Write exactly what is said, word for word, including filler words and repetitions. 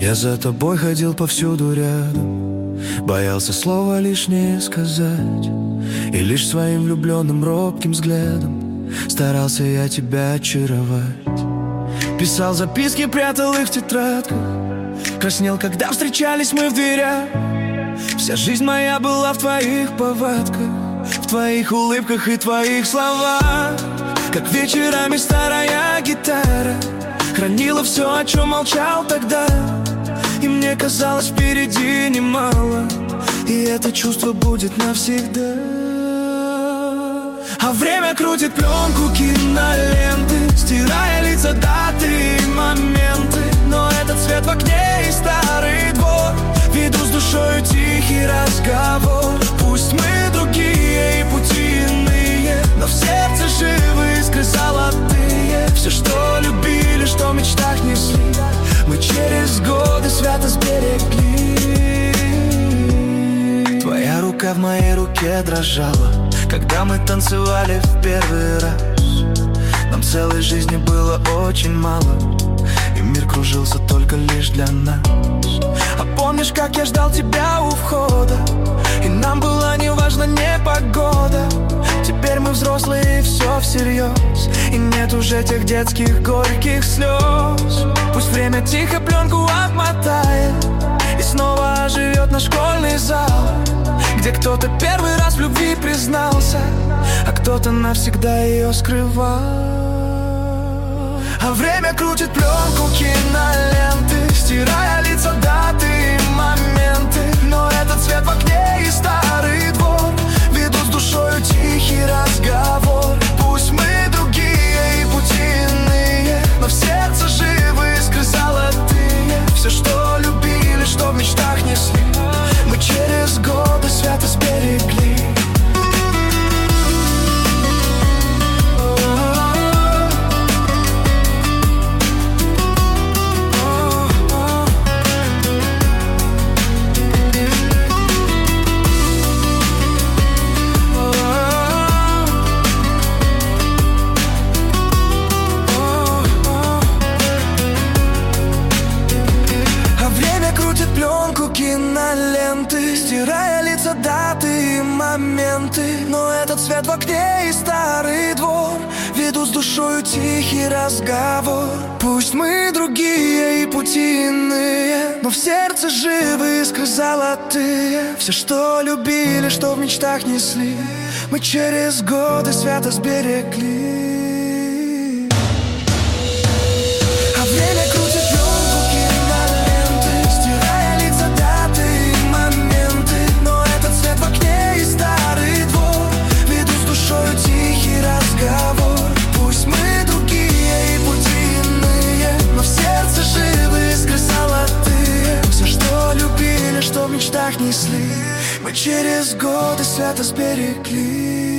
Я за тобой ходил повсюду рядом, боялся слова лишнее сказать, и лишь своим влюбленным робким взглядом старался я тебя очаровать. Писал записки, прятал их в тетрадках, краснел, когда встречались мы в дверях. Вся жизнь моя была в твоих повадках, в твоих улыбках и твоих словах. Как вечерами старая гитара хранила все, о чем молчал тогда. И мне казалось, впереди немало, и это чувство будет навсегда. А время крутит пленку киноленты, стирая лица, даты и моменты. Но этот свет в окне и старый двор ведут с душою тихий разговор. Пусть мы другие и пути иные, но в сердце живы искры золотые. Все, что любили, что в мечтах несли, мы через годы свято сберегли. Твоя рука в моей руке дрожала, когда мы танцевали в первый раз. Нам целой жизни было очень мало, и мир кружился только лишь для нас. А помнишь, как я ждал тебя у входа, и нам было не важно не погода. Теперь мы взрослые, и все всерьез, и нет уже тех детских горьких слез. Пусть время тихо пленку обмотает, и снова оживет наш школьный зал, где кто-то первый раз в любви признался, а кто-то навсегда ее скрывал. А время крутит пленку киноленты, стирая лица, даты и моменты. Но этот свет в окне и старый двор ведут с душою тихий разговор. Пусть мы другие и пути иные, но в сердце живы искры золотые. Все, что любили, что в мечтах несли, мы через годы свято сберегли. Киноленты, стирая лица, даты и моменты. Но этот свет в окне и старый двор ведут с душою тихий разговор. Пусть мы другие и пути иные, но в сердце живы искры золотые. Все, что любили, что в мечтах несли, мы через годы свято сберегли. Пусть мы другие и пути иные, но в сердце живы искры золотые. Все, что любили, что в мечтах несли, мы через годы свято сберегли.